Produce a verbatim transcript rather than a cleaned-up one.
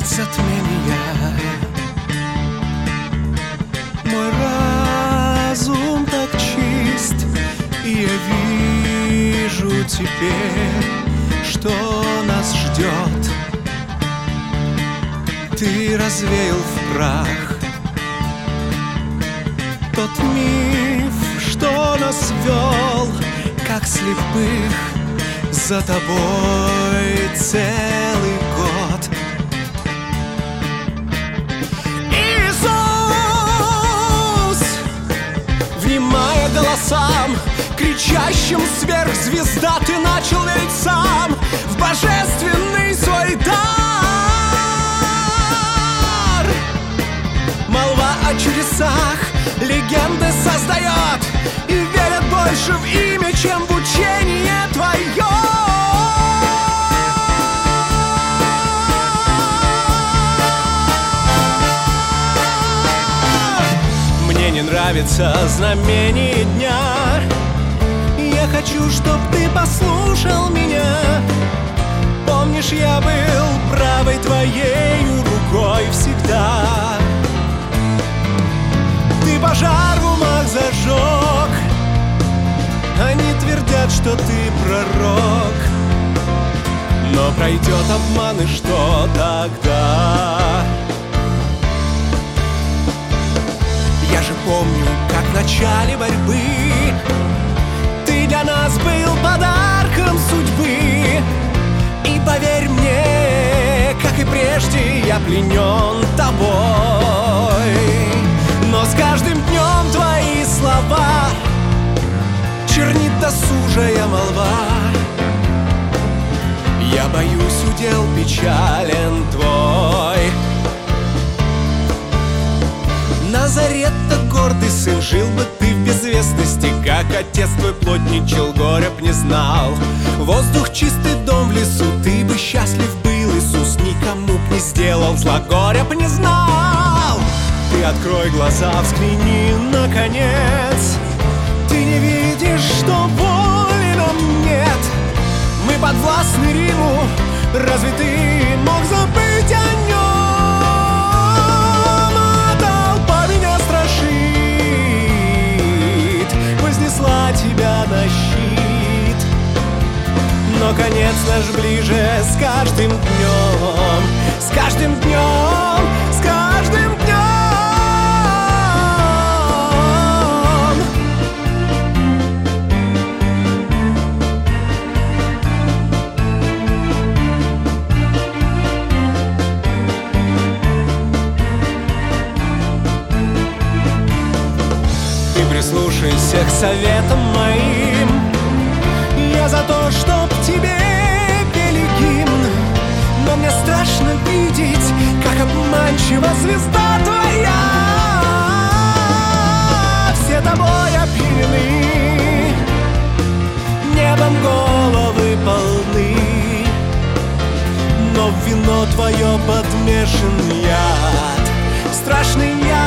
нет затмения. Мой разум так чист, и я вижу теперь, что нас ждет. Ты развеял в прах тот миф, что нас вел, как слепых, за тобой целый год. Иисус, внимая голосам, кричащим сверхзвезда, ты начал верить сам в божественный свой дар. Молва о чудесах легенды создает, и верят больше в имя, чем в учение твое. Мне не нравится знамение дня. Я хочу, чтоб ты послушал меня. Помнишь, я был правой твоей рукой всегда. Ты пожар в умах зажег. Они твердят, что ты пророк, но пройдет обман, и что тогда? Я же помню, как в начале борьбы ты для нас был подарком судьбы. И поверь мне, как и прежде, я пленен тобой. Но с каждым днем твои слова чернит досужая молва. Я боюсь, удел печален твой. Назарет-то гордый сын, жил бы ты в безвестности, как отец твой плотничал, горя б не знал. Воздух чистый, дом в лесу, ты бы счастлив был, Иисус никому б не сделал зла, горя б не знал. Ты открой глаза, взгляни наконец. Ты не видишь, что воли нам нет. Мы подвластны Риму, разве ты мог забыть о нем? А толпа меня страшит, вознесла тебя на щит. Но конец наш ближе с каждым днем, с каждым днем, с каждым днем. Прислушайся к советам моим. Я за то, чтоб тебе пели гимн, но мне страшно видеть, как обманчива звезда твоя. Все тобой опьянены, небом головы полны, но в вино твое подмешан яд, страшный яд.